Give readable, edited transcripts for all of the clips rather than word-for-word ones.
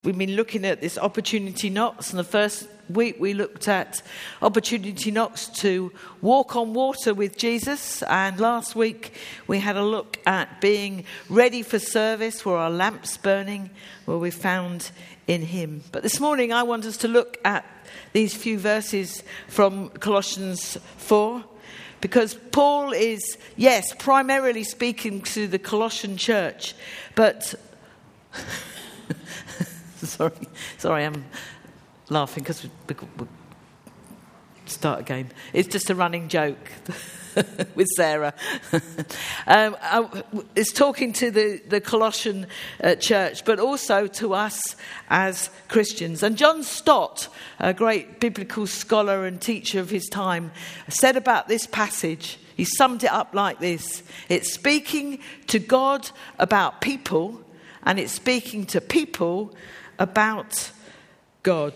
We've been looking at this opportunity knocks, and the first week we looked at opportunity knocks to walk on water with Jesus, and last week we had a look at being ready for service, where our lamps burning, where we're found in him. But this morning I want us to look at these few verses from Colossians 4, because Paul is, yes, primarily speaking to the Colossian church, but... Sorry, I'm laughing because we'll start again. It's just a running joke with Sarah. It's talking to the Colossian church, but also to us as Christians. And John Stott, a great biblical scholar and teacher of his time, said about this passage, he summed it up like this: it's speaking to God about people, and it's speaking to people about God.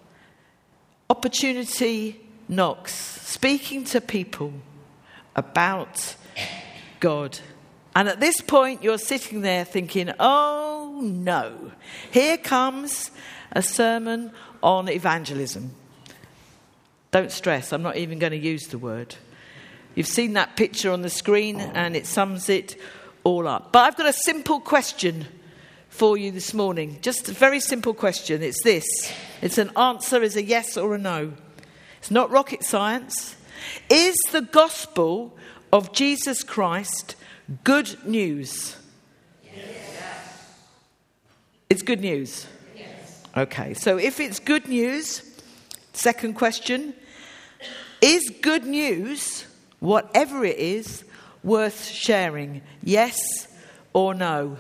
Opportunity knocks, speaking to people about God. And at this point you're sitting there thinking, oh no, here comes a sermon on evangelism. Don't stress, I'm not even going to use the word. You've seen that picture on the screen and it sums it all up. But I've got a simple question for you this morning. Just a very simple question. It's this. It's an answer is a yes or a no. It's not rocket science. Is the gospel of Jesus Christ good news? Yes. It's good news? Yes. Okay, so if it's good news, second question, is good news, whatever it is, worth sharing? Yes or no?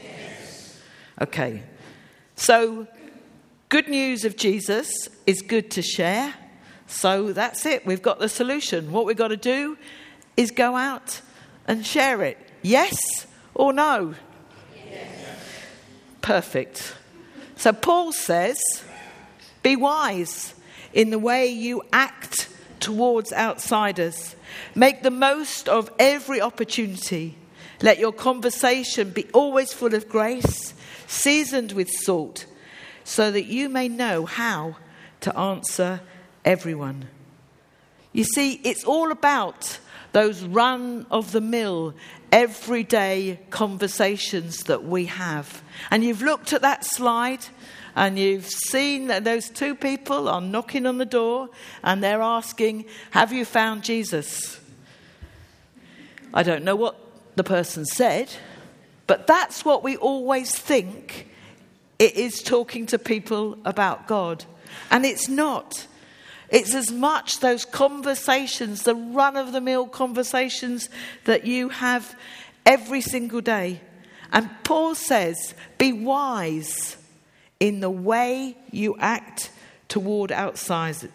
Okay, so good news of Jesus is good to share. So that's it. We've got the solution. What we've got to do is go out and share it. Yes or no? Yes. Perfect. So Paul says, be wise in the way you act towards outsiders. Make the most of every opportunity. Let your conversation be always full of grace, seasoned with salt, so that you may know how to answer everyone. You see, it's all about those run-of-the-mill, everyday conversations that we have. And you've looked at that slide and you've seen that those two people are knocking on the door and they're asking, have you found Jesus? I don't know what the person said, but that's what we always think it is, talking to people about God. And it's not. It's as much those conversations, the run-of-the-mill conversations that you have every single day. And Paul says, be wise in the way you act toward outsiders.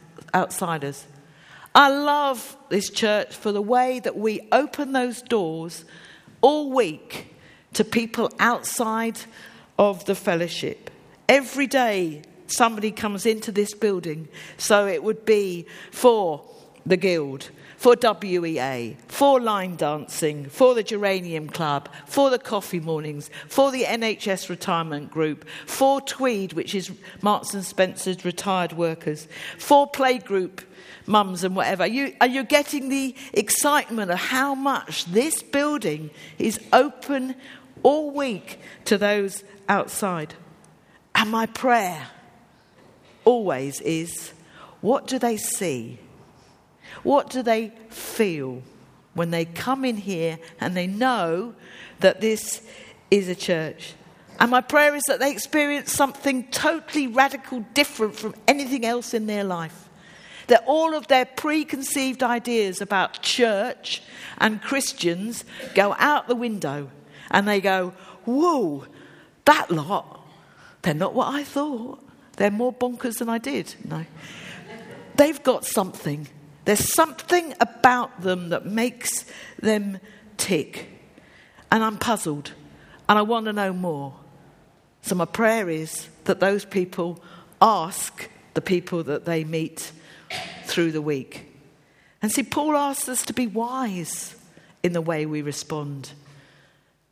I love this church for the way that we open those doors all week to people outside of the fellowship. Every day somebody comes into this building. So it would be for the Guild, for WEA, for line dancing, for the Geranium Club, for the coffee mornings, for the NHS retirement group, for Tweed, which is Marks and Spencer's retired workers, for playgroup mums and whatever. Are you getting the excitement of how much this building is open all week to those outside? And my prayer always is, what do they see? What do they feel when they come in here and they know that this is a church? And my prayer is that they experience something totally radical different from anything else in their life. That all of their preconceived ideas about church and Christians go out the window and they go, whoa, that lot, they're not what I thought. They're more bonkers than I did. No. They've got something. There's something about them that makes them tick. And I'm puzzled. And I want to know more. So my prayer is that those people ask the people that they meet through the week. And see, Paul asks us to be wise in the way we respond.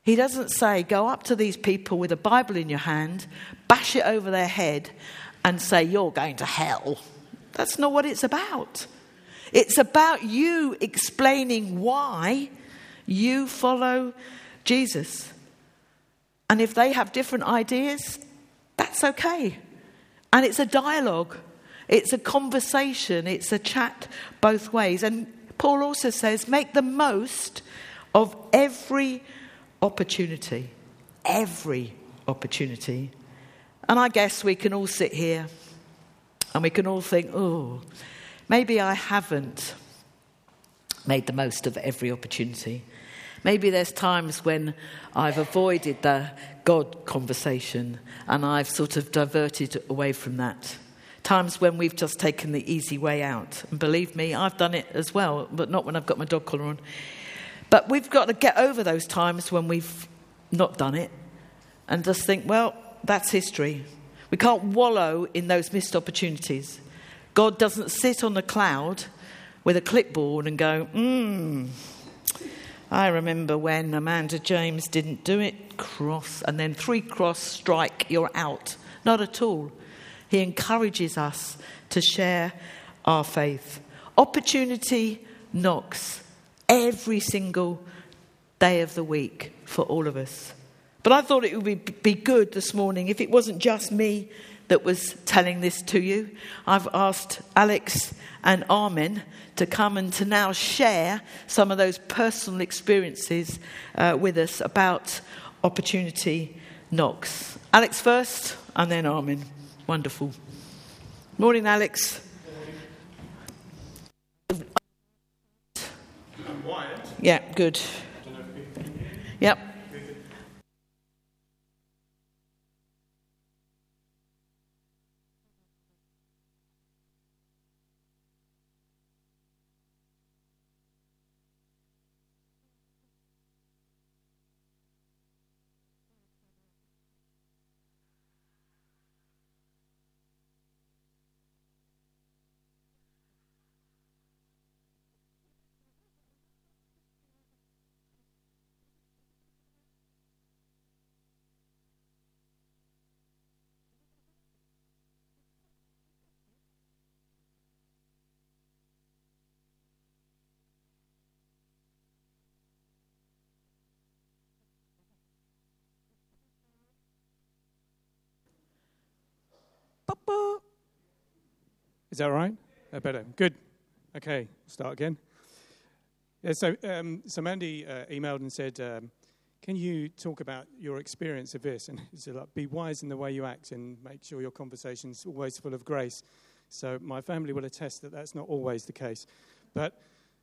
He doesn't say, go up to these people with a Bible in your hand, bash it over their head and say, you're going to hell. That's not what it's about. It's about you explaining why you follow Jesus. And if they have different ideas, that's okay. And it's a dialogue. It's a conversation. It's a chat both ways. And Paul also says, make the most of every opportunity. Every opportunity. And I guess we can all sit here and we can all think, oh, maybe I haven't made the most of every opportunity. Maybe there's times when I've avoided the God conversation and I've sort of diverted away from that. Times when we've just taken the easy way out. And believe me, I've done it as well, but not when I've got my dog collar on. But we've got to get over those times when we've not done it and just think, well, that's history. We can't wallow in those missed opportunities. God doesn't sit on the cloud with a clipboard and go, I remember when Amanda James didn't do it, cross, and then 3 cross, strike, you're out. Not at all. He encourages us to share our faith. Opportunity knocks every single day of the week for all of us. But I thought it would be good this morning if it wasn't just me that was telling this to you. I've asked Alex and Armin to come and to now share some of those personal experiences with us about opportunity knocks. Alex first and then Armin. Wonderful. Morning, Alex. I'm wired. Yeah, good. Yep. Is that right? Better. Good. Okay, start again. Yeah, so Mandy emailed and said, can you talk about your experience of this? And he said, like, be wise in the way you act and make sure your conversation's always full of grace. So my family will attest that that's not always the case. But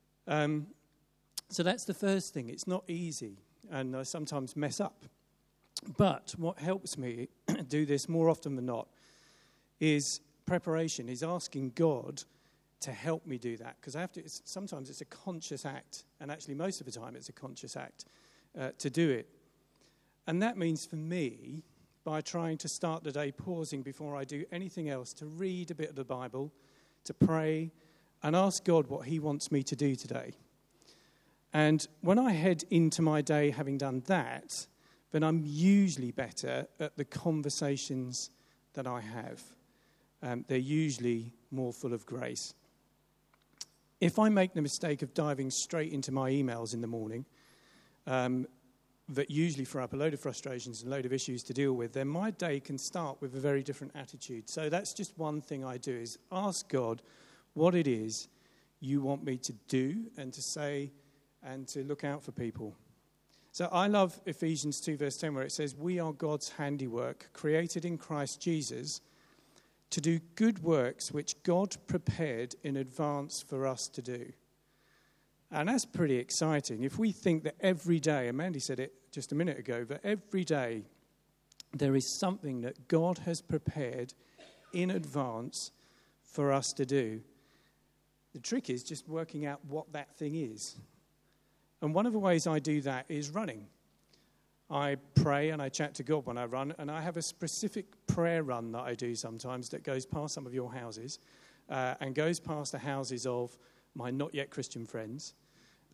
so that's the first thing. It's not easy, and I sometimes mess up. But what helps me do this more often than not is preparation, is asking God to help me do that. Because sometimes it's a conscious act, and actually most of the time it's a conscious act to do it. And that means for me, by trying to start the day pausing before I do anything else, to read a bit of the Bible, to pray, and ask God what he wants me to do today. And when I head into my day having done that, then I'm usually better at the conversations that I have. They're usually more full of grace. If I make the mistake of diving straight into my emails in the morning, that usually throw up a load of frustrations and a load of issues to deal with, then my day can start with a very different attitude. So that's just one thing I do, is ask God what it is you want me to do and to say and to look out for people. So I love Ephesians 2 verse 10 where it says, we are God's handiwork, created in Christ Jesus, to do good works which God prepared in advance for us to do. And that's pretty exciting. If we think that every day, and Mandy said it just a minute ago, that every day there is something that God has prepared in advance for us to do. The trick is just working out what that thing is. And one of the ways I do that is running. I pray and I chat to God when I run, and I have a specific prayer run that I do sometimes that goes past some of your houses and goes past the houses of my not yet Christian friends.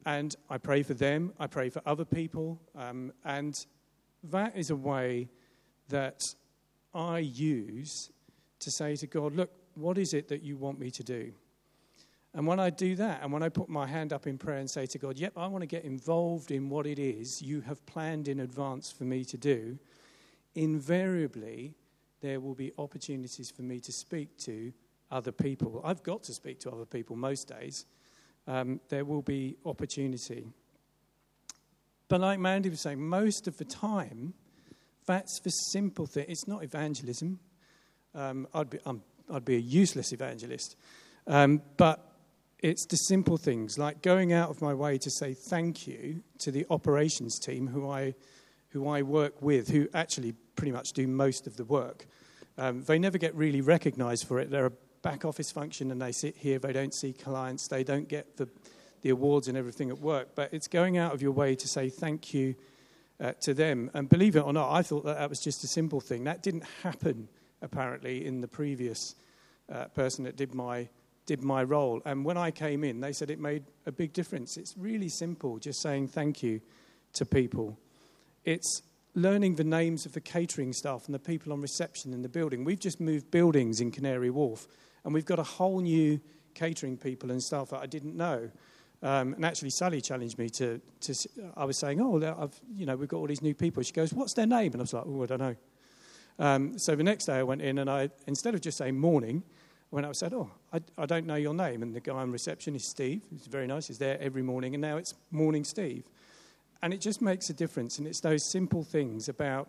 And I pray for them. I pray for other people. And that is a way that I use to say to God, look, what is it that you want me to do? And when I do that, and when I put my hand up in prayer and say to God, yep, I want to get involved in what it is you have planned in advance for me to do, invariably there will be opportunities for me to speak to other people. I've got to speak to other people most days. There will be opportunity. But like Mandy was saying, most of the time, that's the simple thing. It's not evangelism. I'd be a useless evangelist. But it's the simple things, like going out of my way to say thank you to the operations team who I work with, who actually pretty much do most of the work. They never get really recognised for it. They're a back office function and they sit here. They don't see clients. They don't get the awards and everything at work. But it's going out of your way to say thank you to them. And believe it or not, I thought that was just a simple thing. That didn't happen, apparently, in the previous person that did my role. And when I came in, they said it made a big difference. It's really simple, just saying thank you to people. It's learning the names of the catering staff and the people on reception in the building. We've just moved buildings in Canary Wharf, and we've got a whole new catering people and staff that I didn't know. And actually, Sally challenged me to I was saying, we've got all these new people. She goes, what's their name? And I was like, I don't know. So the next day I went in, and instead of just saying morning, when I said, I don't know your name. And the guy on reception is Steve. He's very nice. He's there every morning. And now it's Morning Steve. And it just makes a difference. And it's those simple things about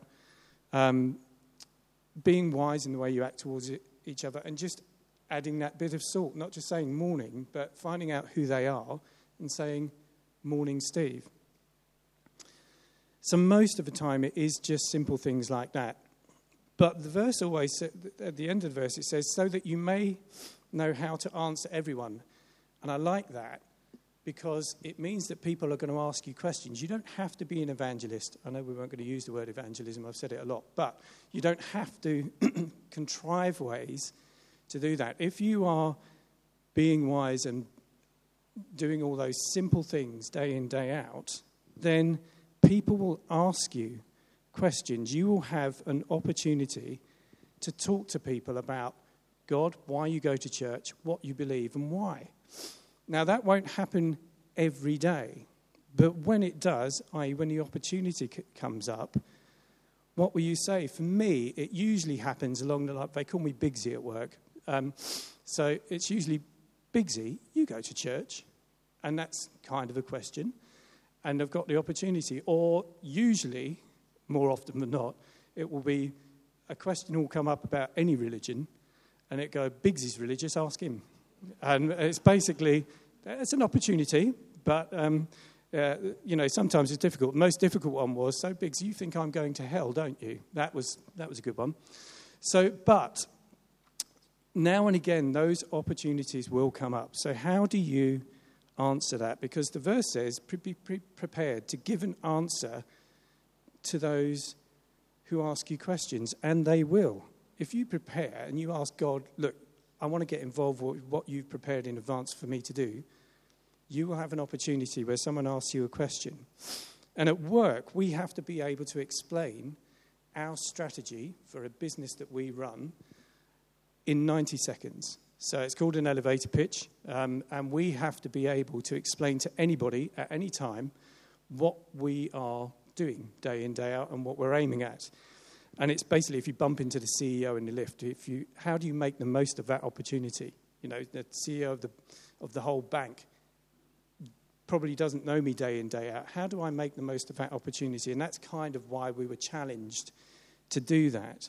being wise in the way you act towards each other and just adding that bit of salt, not just saying morning, but finding out who they are and saying, Morning Steve. So most of the time it is just simple things like that. But the verse always, at the end of the verse, it says, so that you may know how to answer everyone. And I like that because it means that people are going to ask you questions. You don't have to be an evangelist. I know we weren't going to use the word evangelism. I've said it a lot. But you don't have to contrive ways to do that. If you are being wise and doing all those simple things day in, day out, then people will ask you questions. You will have an opportunity to talk to people about God, why you go to church, what you believe, and why. Now, that won't happen every day, but when it does, i.e. when the opportunity comes up, what will you say? For me, it usually happens along the line. They call me Bigsy at work. So it's usually, Bigsy, you go to church? And that's kind of a question. And I've got the opportunity. Or usually, more often than not, it will be a question will come up about any religion, and it go, Bigsy's religious, ask him. And it's basically, it's an opportunity, but, sometimes it's difficult. The most difficult one was, so Biggs, you think I'm going to hell, don't you? That was a good one. So, but now and again, those opportunities will come up. So how do you answer that? Because the verse says, be prepared to give an answer to those who ask you questions, and they will. If you prepare and you ask God, look, I want to get involved with what you've prepared in advance for me to do, you will have an opportunity where someone asks you a question. And at work, we have to be able to explain our strategy for a business that we run in 90 seconds. So it's called an elevator pitch, and we have to be able to explain to anybody at any time what we are doing day in, day out, and what we're aiming at. And it's basically, if you bump into the CEO in the lift, how do you make the most of that opportunity? You know, the CEO of the whole bank probably doesn't know me day in, day out. How do I make the most of that opportunity? And that's kind of why we were challenged to do that.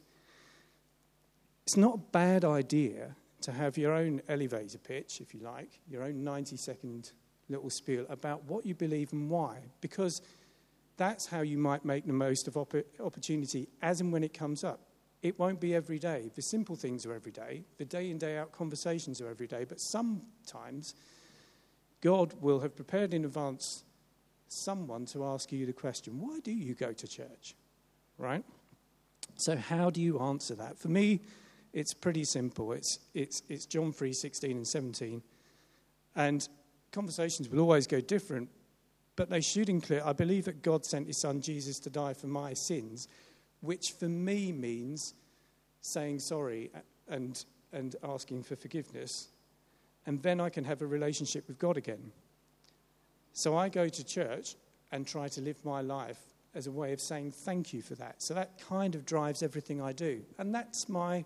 It's not a bad idea to have your own elevator pitch, if you like, your own 90-second little spiel about what you believe and why, because that's how you might make the most of opportunity as and when it comes up. It won't be every day. The simple things are every day. The day in, day out conversations are every day. But sometimes God will have prepared in advance someone to ask you the question, why do you go to church? Right? So how do you answer that? For me, it's pretty simple. It's John 3:16 and 17. And conversations will always go different, But they should include, I believe that God sent his son Jesus to die for my sins, which for me means saying sorry and asking for forgiveness. And then I can have a relationship with God again. So I go to church and try to live my life as a way of saying thank you for that. So that kind of drives everything I do. And that's my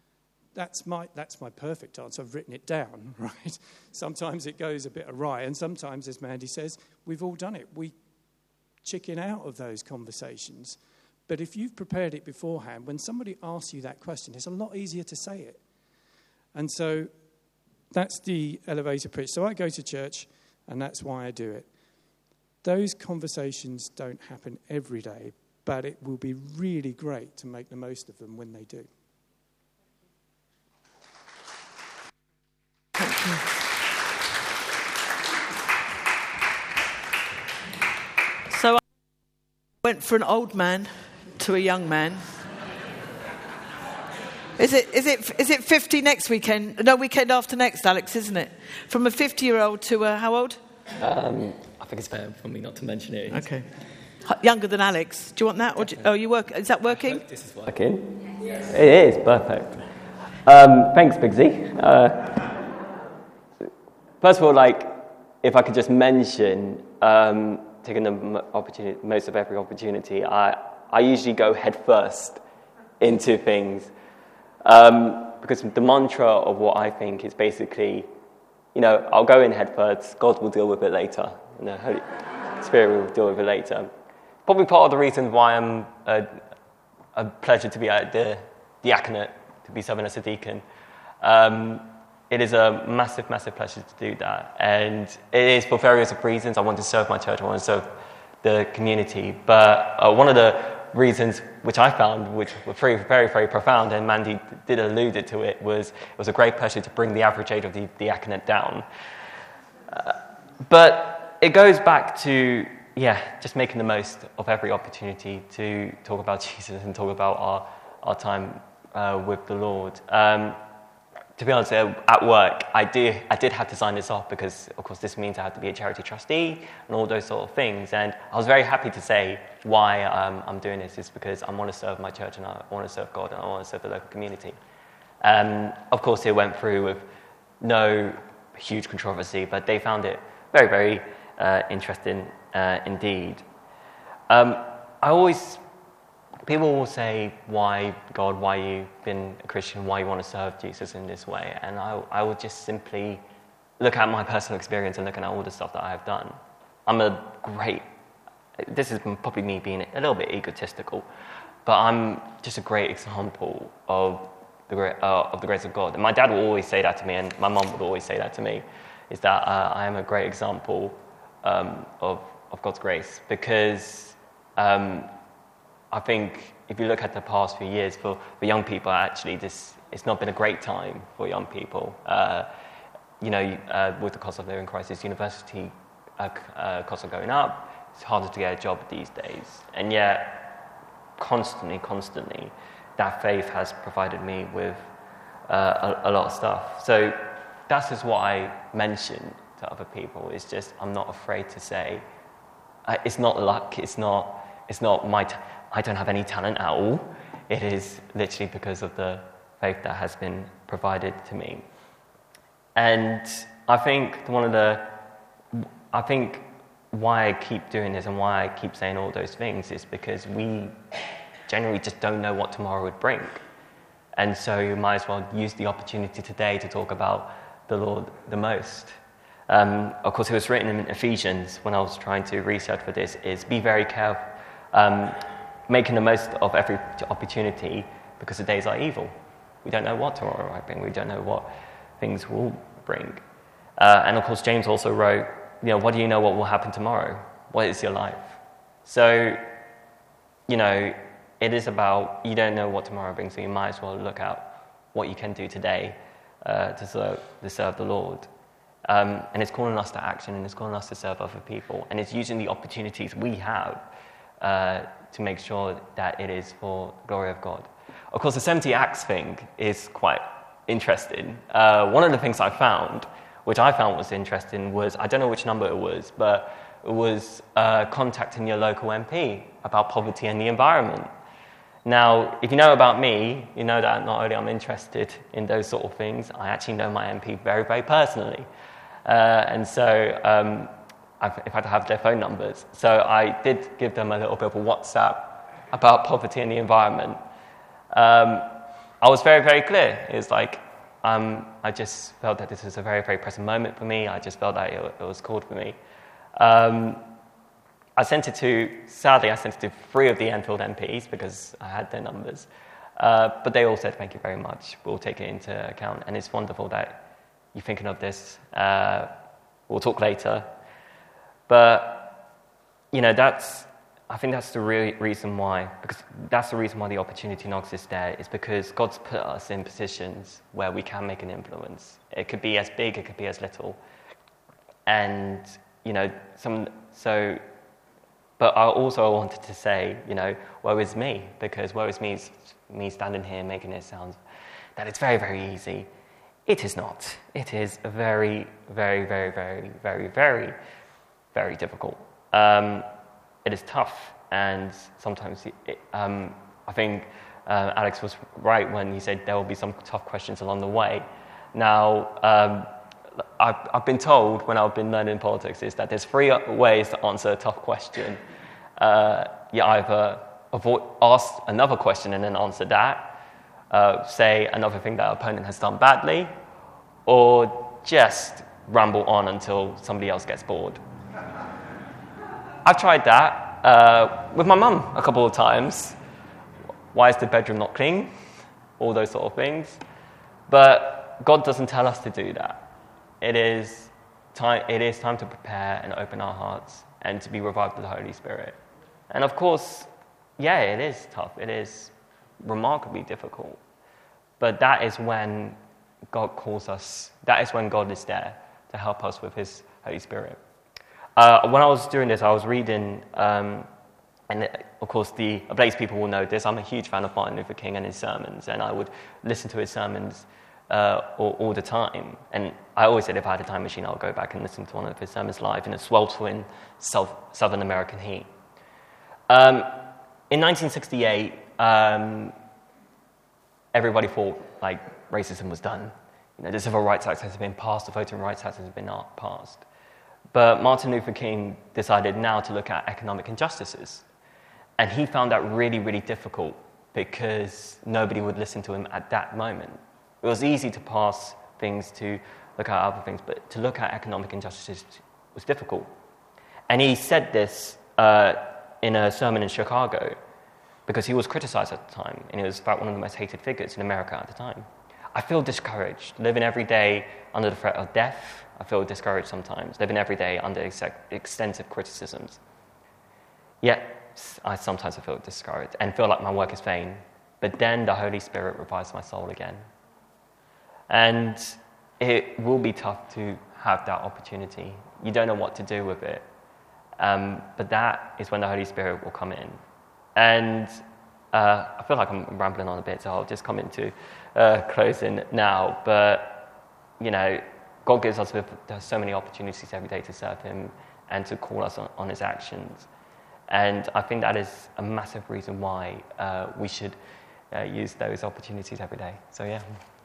perfect answer. I've written it down, right? Sometimes it goes a bit awry, and sometimes, as Mandy says, we've all done it. We chicken out of those conversations. But if you've prepared it beforehand, when somebody asks you that question, it's a lot easier to say it. And so that's the elevator pitch. So I go to church, and that's why I do it. Those conversations don't happen every day, but it will be really great to make the most of them when they do. Thank you. So I went from an old man to a young man. Is it 50 next weekend? No, weekend after next, Alex, isn't it? From a 50-year-old to a how old? I think it's fair for me not to mention it. Okay. Younger than Alex. Do you want that? Or you work? Is that working? I hope this is working. Yes. It is perfect. Thanks, Bigsy. First of all, if I could just mention, taking the most of every opportunity, I usually go head first into things, because the mantra of what I think is basically, I'll go in head first, God will deal with it later, and the Holy Spirit will deal with it later. Probably part of the reason why I'm a pleasure to be at the diaconate, to be serving as a deacon. It is a massive, massive pleasure to do that. And it is for various reasons. I want to serve my church, I want to serve the community. But one of the reasons which I found, which were very, very, very profound, and Mandy did allude to it, was a great pleasure to bring the average age of the diaconate down. But it goes back to, just making the most of every opportunity to talk about Jesus and talk about our time with the Lord. To be honest, at work, I did have to sign this off because, of course, this means I have to be a charity trustee and all those sort of things. And I was very happy to say why I'm doing this is because I want to serve my church and I want to serve God and I want to serve the local community. Of course, it went through with no huge controversy, but they found it very, very interesting indeed. People will say, why, God, why you've been a Christian, why you want to serve Jesus in this way. And I would just simply look at my personal experience and looking at all the stuff that I have done. This is probably me being a little bit egotistical, but I'm just a great example of the grace of God. And my dad will always say that to me, and my mum would always say that to me, is that I am a great example of God's grace, because I think if you look at the past few years for young people, actually, it's not been a great time for young people. With the cost of living crisis, university costs are going up. It's harder to get a job these days. And yet, constantly, that faith has provided me with a lot of stuff. So that's just what I mention to other people. It's just, I'm not afraid to say, it's not luck, it's not I don't have any talent at all. It is literally because of the faith that has been provided to me. And I think why I keep doing this and why I keep saying all those things is because we generally just don't know what tomorrow would bring. And so you might as well use the opportunity today to talk about the Lord the most. Of course, it was written in Ephesians when I was trying to research for this, is be very careful, making the most of every opportunity, because the days are evil. We don't know what tomorrow might bring. We don't know what things will bring. And of course, James also wrote, what do you know what will happen tomorrow? What is your life? So, it is about, you don't know what tomorrow brings, so you might as well look at what you can do today to serve the Lord. And it's calling us to action, and it's calling us to serve other people. And it's using the opportunities we have to make sure that it is for the glory of God. Of course, the 70 Acts thing is quite interesting. One of the things I found, which I found was interesting, was, I don't know which number it was, but was contacting your local MP about poverty and the environment. Now, if you know about me, you know that not only I'm interested in those sort of things, I actually know my MP very, very personally. And so I've had to have their phone numbers. So I did give them a little bit of a WhatsApp about poverty and the environment. I was very, very clear. It's like, I just felt that this was a very, very present moment for me. I just felt that it was called for me. Sadly, I sent it to 3 of the Enfield MPs because I had their numbers. But they all said, thank you very much. We'll take it into account. And it's wonderful that you're thinking of this. We'll talk later. But, I think that's the real reason why, because that's the reason why the opportunity knocks is there, is because God's put us in positions where we can make an influence. It could be as big, it could be as little. And, but I also wanted to say, woe is me, because woe is me standing here making it sound that it's very, very easy. It is not. It is very, very, very, very, very, very, very difficult. It is tough, and sometimes I think Alex was right when he said there will be some tough questions along the way. Now, I've been told when I've been learning politics is that there's 3 ways to answer a tough question. You either ask another question and then answer that, say another thing that our opponent has done badly, or just ramble on until somebody else gets bored. I've tried that with my mum a couple of times. Why is the bedroom not clean? All those sort of things. But God doesn't tell us to do that. It is time to prepare and open our hearts and to be revived with the Holy Spirit. And of course, it is tough. It is remarkably difficult. But that is when God calls us. That is when God is there to help us with His Holy Spirit. When I was doing this, I was reading, and of course the Blaze people will know this, I'm a huge fan of Martin Luther King and his sermons, and I would listen to his sermons all the time. And I always said if I had a time machine, I would go back and listen to one of his sermons live in a sweltering Southern American heat. In 1968, everybody thought racism was done. The Civil Rights Act has been passed, the Voting Rights Act has been passed. But Martin Luther King decided now to look at economic injustices. And he found that really, really difficult because nobody would listen to him at that moment. It was easy to pass things, to look at other things, but to look at economic injustices was difficult. And he said this in a sermon in Chicago because he was criticized at the time, and he was about one of the most hated figures in America at the time. I feel discouraged, living every day under the threat of death. I feel discouraged sometimes, living every day under extensive criticisms. Yet, I sometimes feel discouraged and feel like my work is vain. But then the Holy Spirit revives my soul again. And it will be tough to have that opportunity. You don't know what to do with it. But that is when the Holy Spirit will come in. And I feel like I'm rambling on a bit, so I'll just come into closing now. But, God gives us so many opportunities every day to serve Him and to call us on His actions. And I think that is a massive reason why we should use those opportunities every day. So, yeah.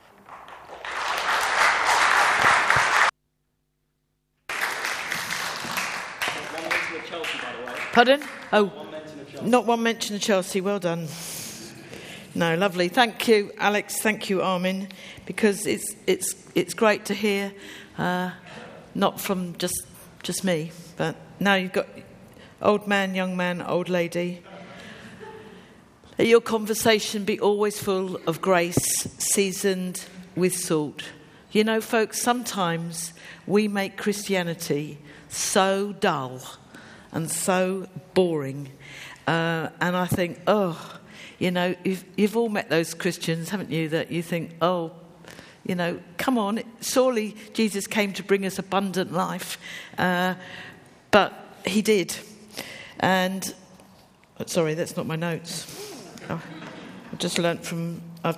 One mention of Chelsea, by the way. Pardon? Oh, One mention of Chelsea. not one mention of Chelsea. Well done. No, lovely. Thank you, Alex. Thank you, Armin, because it's great to hear, not from just me, but now you've got old man, young man, old lady. Let your conversation be always full of grace, seasoned with salt. Folks, sometimes we make Christianity so dull and so boring, and I think, you've all met those Christians, haven't you, that you think, come on, surely Jesus came to bring us abundant life. But He did. And, sorry, that's not my notes. I've just learnt from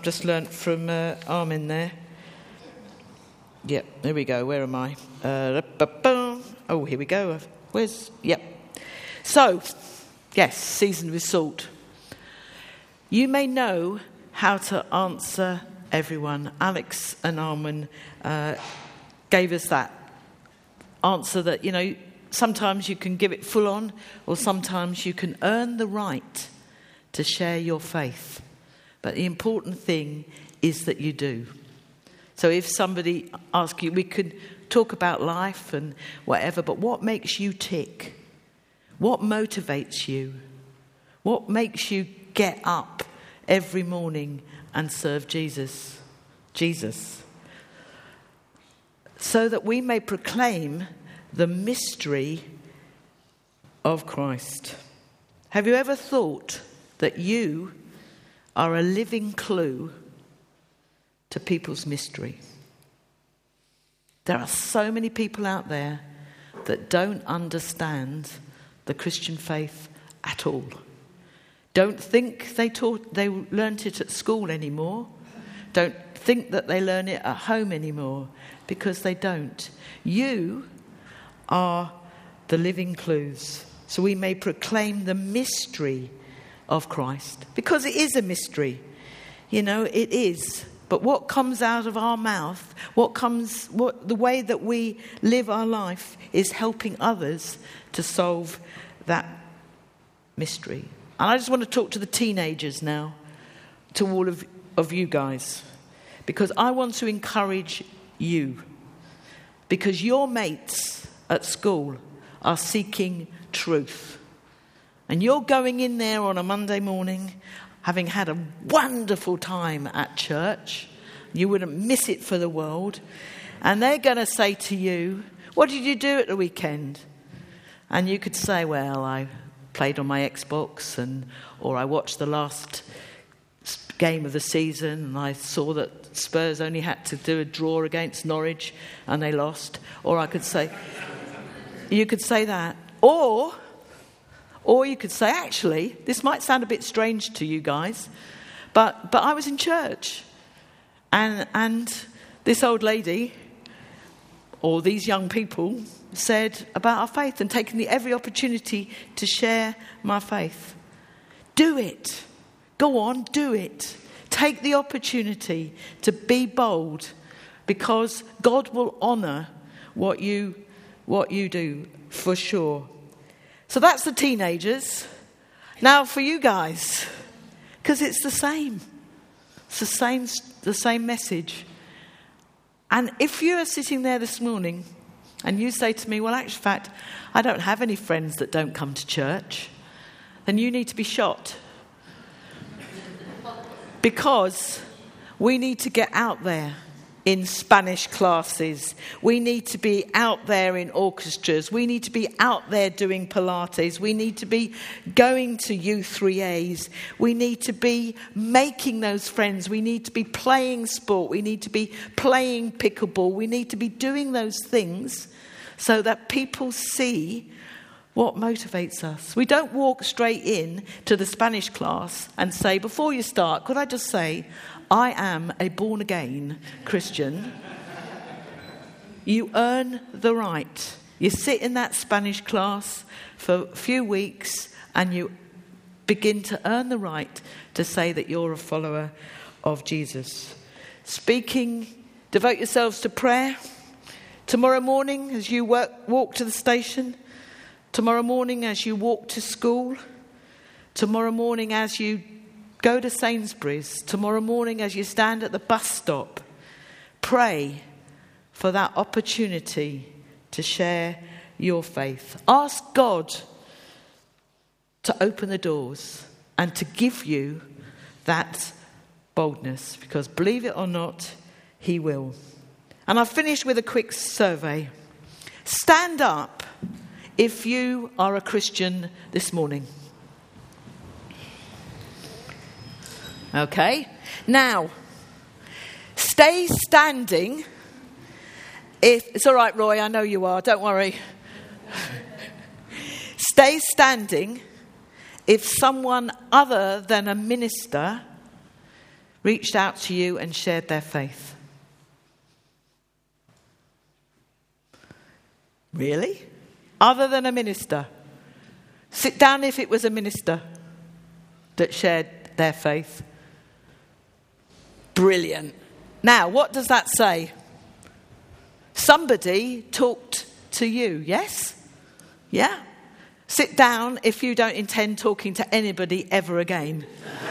Armin there. Yep, there we go. Where am I? Oh, here we go. Yep. So, yes, seasoned with salt. You may know how to answer everyone. Alex and Armin gave us that answer that, sometimes you can give it full on, or sometimes you can earn the right to share your faith. But the important thing is that you do. So if somebody asks you, we could talk about life and whatever, but what makes you tick? What motivates you? What makes you get up every morning and serve Jesus? Jesus. So that we may proclaim the mystery of Christ. Have you ever thought that you are a living clue to people's mystery? There are so many people out there that don't understand the Christian faith at all. Don't think they learnt it at school anymore. Don't think that they learn it at home anymore, because they don't. You are the living clues, so we may proclaim the mystery of Christ, because it is a mystery. It is. But what comes out of our mouth, the way that we live our life is helping others to solve that mystery. And I just want to talk to the teenagers now, to all of you guys, because I want to encourage you, because your mates at school are seeking truth. And you're going in there on a Monday morning, having had a wonderful time at church. You wouldn't miss it for the world. And they're going to say to you, what did you do at the weekend? And you could say, well, I played on my Xbox, or I watched the last game of the season, and I saw that Spurs only had to do a draw against Norwich and they lost. Or I could say, you could say that. Or you could say, actually, this might sound a bit strange to you guys, but I was in church, and this old lady, or these young people, said about our faith, and taken every opportunity to share my faith. Do it. Go on, do it. Take the opportunity to be bold, because God will honour what you do, for sure. So that's the teenagers. Now for you guys, because it's the same. It's the same message. And if you are sitting there this morning and you say to me, well, actually, in fact, I don't have any friends that don't come to church, then you need to be shot. Because we need to get out there in Spanish classes. We need to be out there in orchestras. We need to be out there doing Pilates. We need to be going to U3As. We need to be making those friends. We need to be playing sport. We need to be playing pickleball. We need to be doing those things so that people see what motivates us. We don't walk straight in to the Spanish class and say, before you start, could I just say, I am a born-again Christian. You earn the right. You sit in that Spanish class for a few weeks and you begin to earn the right to say that you're a follower of Jesus. Devote yourselves to prayer. Tomorrow morning as you walk to the station. Tomorrow morning as you walk to school. Tomorrow morning as you go to Sainsbury's. Tomorrow morning as you stand at the bus stop. Pray for that opportunity to share your faith. Ask God to open the doors and to give you that boldness, because believe it or not, he will. And I've finished with a quick survey. Stand up if you are a Christian this morning. Okay. Now, stay standing. It's all right, Roy, I know you are, don't worry. Stay standing if someone other than a minister reached out to you and shared their faith. Really? other than a minister. Sit down if it was a minister that shared their faith. Brilliant. Now, what does that say? Somebody talked to you, yes? Yeah? Sit down if you don't intend talking to anybody ever again.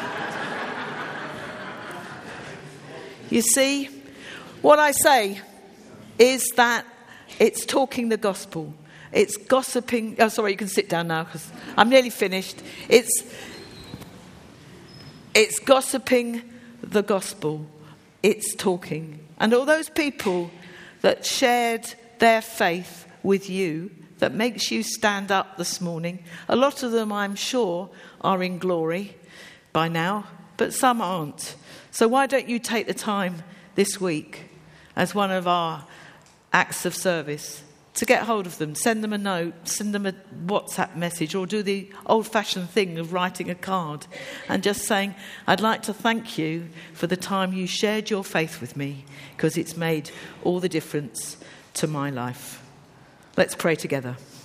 You see, what I say is that it's talking the gospel. It's gossiping. Oh, sorry, you can sit down now because I'm nearly finished. It's gossiping the gospel. It's talking. And all those people that shared their faith with you, that makes you stand up this morning, a lot of them, I'm sure, are in glory by now, but some aren't. So why don't you take the time this week as one of our acts of service to get hold of them, send them a note, send them a WhatsApp message, or do the old-fashioned thing of writing a card and just saying, I'd like to thank you for the time you shared your faith with me, because it's made all the difference to my life. Let's pray together.